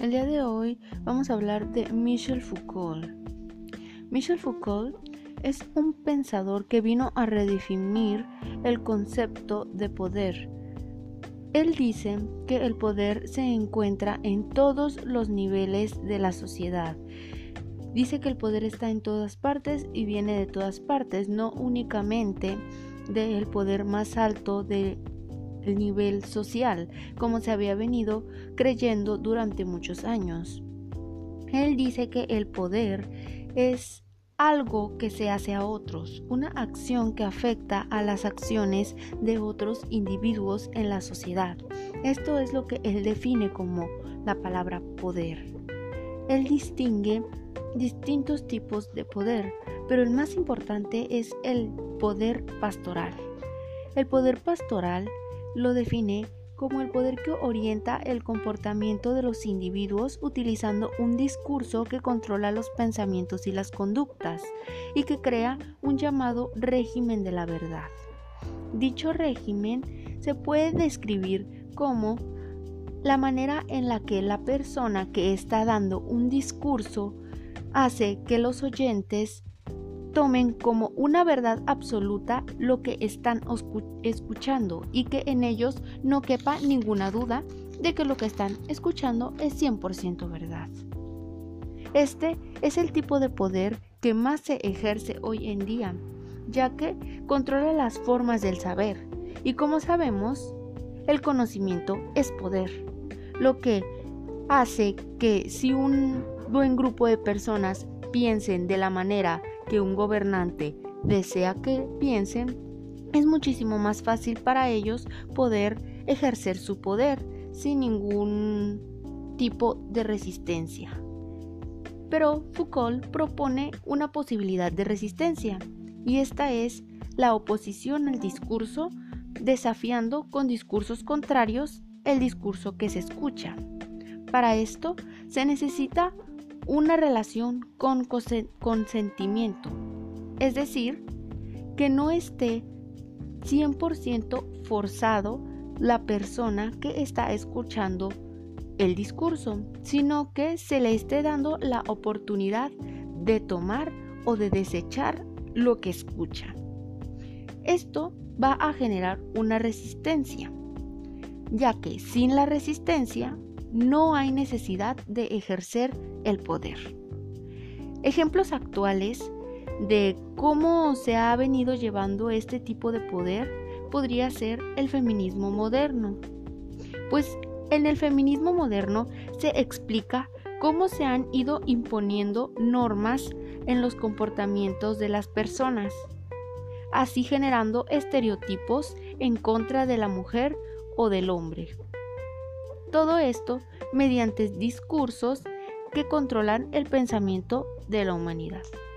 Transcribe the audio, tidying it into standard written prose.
El día de hoy vamos a hablar de Michel Foucault. Michel Foucault es un pensador que vino a redefinir el concepto de poder. Él dice que el poder se encuentra en todos los niveles de la sociedad. Dice que el poder está en todas partes y viene de todas partes, no únicamente del poder más alto del nivel social, como se había venido creyendo durante muchos años. Él dice que el poder es algo que se hace a otros, una acción que afecta a las acciones de otros individuos en la sociedad. Esto es lo que él define como la palabra poder. Él distingue distintos tipos de poder, pero el más importante es el poder pastoral. El poder pastoral lo define como el poder que orienta el comportamiento de los individuos utilizando un discurso que controla los pensamientos y las conductas y que crea un llamado régimen de la verdad. Dicho régimen se puede describir como la manera en la que la persona que está dando un discurso hace que los oyentes tomen como una verdad absoluta lo que están escuchando y que en ellos no quepa ninguna duda de que lo que están escuchando es 100% verdad. Este es el tipo de poder que más se ejerce hoy en día, ya que controla las formas del saber y como sabemos, el conocimiento es poder, lo que hace que si un buen grupo de personas piensen de la manera que un gobernante desea que piensen, es muchísimo más fácil para ellos poder ejercer su poder sin ningún tipo de resistencia. Pero Foucault propone una posibilidad de resistencia, y esta es la oposición al discurso, desafiando con discursos contrarios el discurso que se escucha. Para esto se necesita una relación con consentimiento, es decir, que no esté 100% forzado la persona que está escuchando el discurso, sino que se le esté dando la oportunidad de tomar o de desechar lo que escucha. Esto va a generar una resistencia, ya que sin la resistencia no hay necesidad de ejercer el poder. Ejemplos actuales de cómo se ha venido llevando este tipo de poder podría ser el feminismo moderno. Pues en el feminismo moderno se explica cómo se han ido imponiendo normas en los comportamientos de las personas, así generando estereotipos en contra de la mujer o del hombre. Todo esto mediante discursos que controlan el pensamiento de la humanidad.